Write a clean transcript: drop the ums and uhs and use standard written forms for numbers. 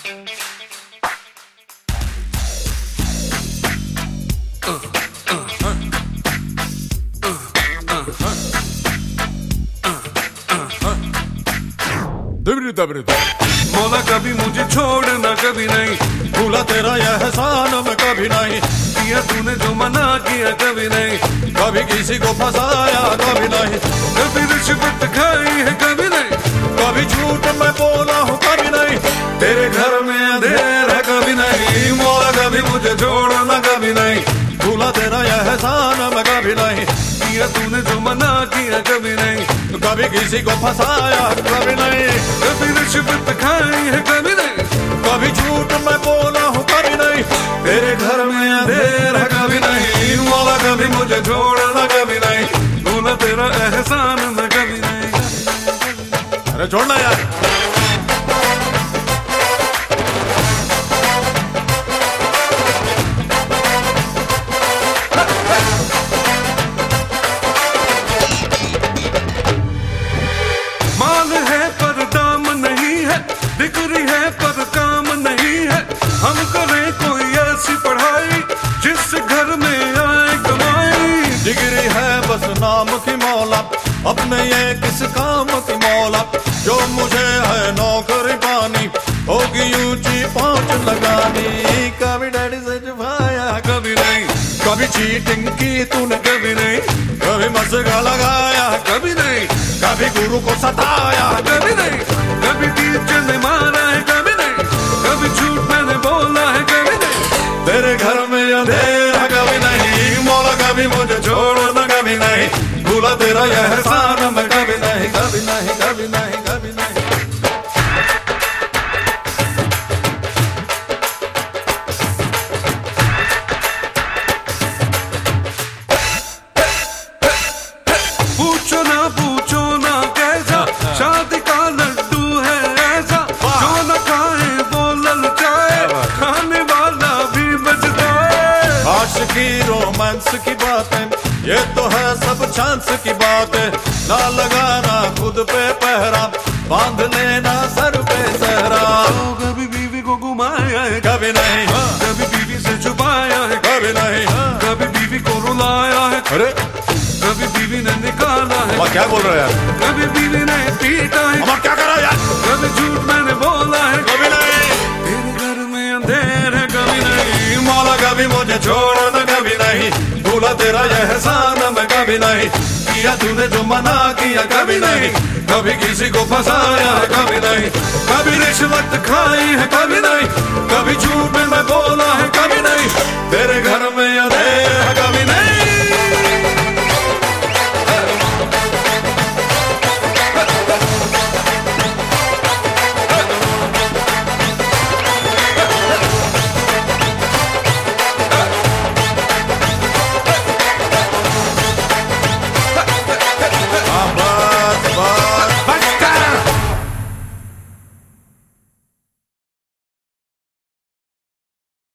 मौला कभी मुझे छोड़ना कभी नहीं, भूला तेरा यह एहसान मैं कभी नहीं, किया तूने जो मना किया कभी नहीं, कभी किसी को फंसाया कभी नहीं, कभी रिश्वत खाई है कभी नहीं, कभी झूठ मैं बोला हूँ कभी नहीं, तेरे घर में अंधेर है कभी नहीं, मौला कभी मुझे छोड़ना कभी नहीं, भूला तेरा यह एहसान मैं कभी नहीं, किया तूने जो मना किया कभी नहीं, कभी किसी को फंसाया कभी नहीं, कभी रिश्वत खाई है कभी नहीं, कभी झूठ मैं बोला हूँ कभी नहीं, तेरे घर में अंधेर है कभी नहीं, मौला कभी मुझे छोड़ना कभी नहीं, भूला तेरा एहसान मैं कभी नहीं। अरे छोड़ना यार। माल है पर दाम नहीं है, डिग्री है पर काम नहीं है, हम करें कोई ऐसी पढ़ाई जिस घर में आए कमाई, डिग्री है बस नाम की मौला, अपने ये किस काम की मौला, जो मुझे है नौकरी पानी, होगी ऊंची पहुंच लगानी, कभी डैडी से छुपाया कभी नहीं, कभी चीटिंग की तूने कभी नहीं, कभी मस्का लगाया कभी नहीं, कभी गुरु को सताया कभी नहीं, कभी टीचर ने मारा है कभी नहीं, कभी झूठ मैंने बोला है कभी नहीं, तेरे घर में अंधेरा कभी नहीं, मौला कभी मुझे छोड़ना कभी नहीं, भूला तेरा यह एहसान मैं कभी नहीं, कभी नहीं, कभी नहीं, कभी नहीं। पूछो ना कैसा शादी का लड्डू है ऐसा, जो न खाए वो ललचाए, खाने वाला भी बचता है। आशिकी रोमांस की बातें ये तो है सब चांस की बातें, ना लगाना खुद पे पहरा, बांध लेना सर पे सहरा, कभी बीवी को घुमाया है कभी नहीं, कभी बीवी से छुपाया है कभी नहीं, कभी बीवी को रुलाया है, अरे कभी बीवी ने निकाला है, क्या बोल रहे यार, कभी बीवी ने पीटा है, क्या करा यार, कभी झूठ मैंने बोला है कभी नहीं, तेरे घर में अंधेर है कभी नहीं, मौला कभी मुझे छोड़ना कभी नहीं, भूला तेरा यह एहसान मैं कभी नहीं, किया तूने जो मना किया कभी नहीं, कभी किसी को फंसाया कभी नहीं, कभी रिश्वत खाई है कभी नहीं, कभी झूठ